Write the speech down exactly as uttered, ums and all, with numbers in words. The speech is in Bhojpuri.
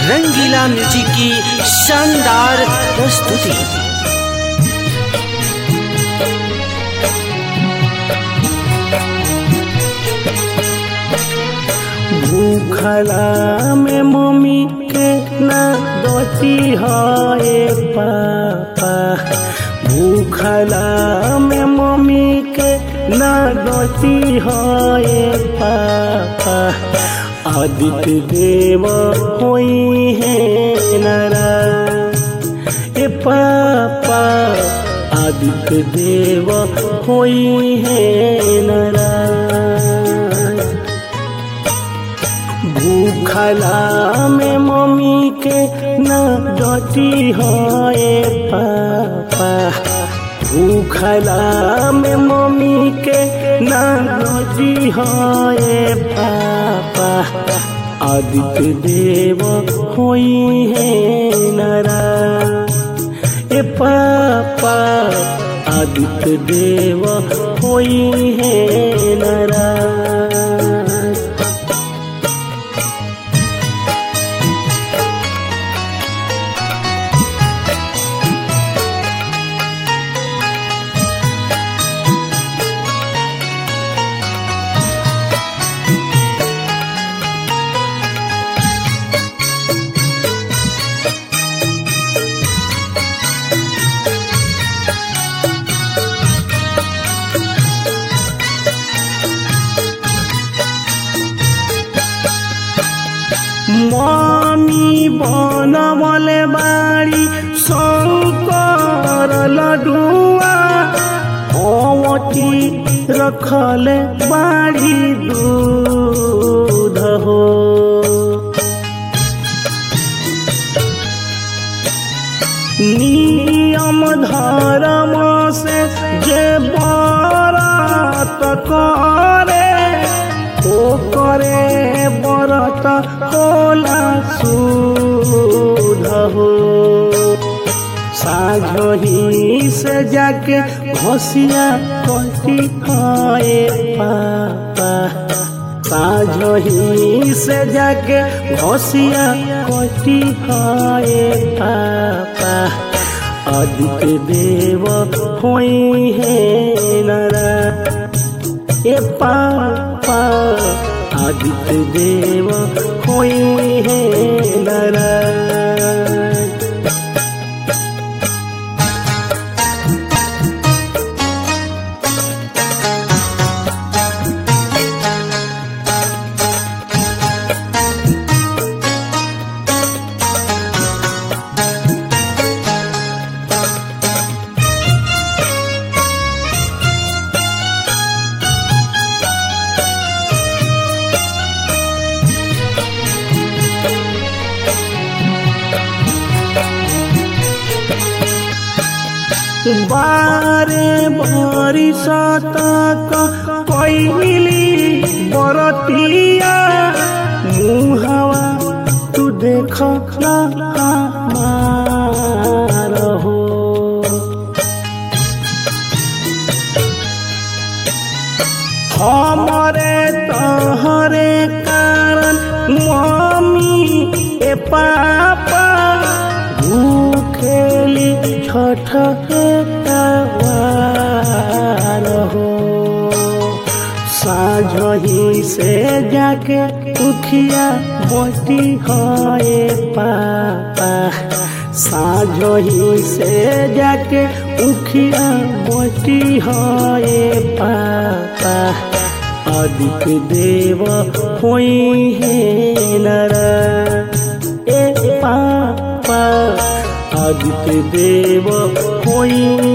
रंगीला म्यूजिक की शानदार प्रस्तुति। भूखला में मम्मी के ना दोती है पापा, भूखला में मम्मी के ना दोती है पापा। आदित्य देव होई है नरा ए पापा, आदित्य देव होई है नरा। भूखला में मम्मी के ना डटी है पापा, भूखला में मम्मी के ना डटी है पापा। आदित्य देव होई है नरा ए पापा, आदित्य देव होई है नरा। मम्मी बनवले बाड़ी शंकर लडुआ, अवती रखले बाड़ी दूध हो। नियम धर्म से जे बरत करे, ओ करे बरत होला सुध हो। साझही से जाके घसिया कटी है पापा, साझही से जाके घसिया कटी है पापा। आदित्य देव होई है नरा ए पापा, आदित्य देव होई है नरा। बारे बरिस तक कैली बरतिया, मुहवा तू देख हमार हो। हमरे तहरे कारण मम्मी ए पापा, भूखेली छठ हो। साझही से जाके उखिया बोटी है पापा, साझही से जाके उखिया बोटी है पापा। आदित्य देव होई है नरा ए पापा, आदित्य देव होई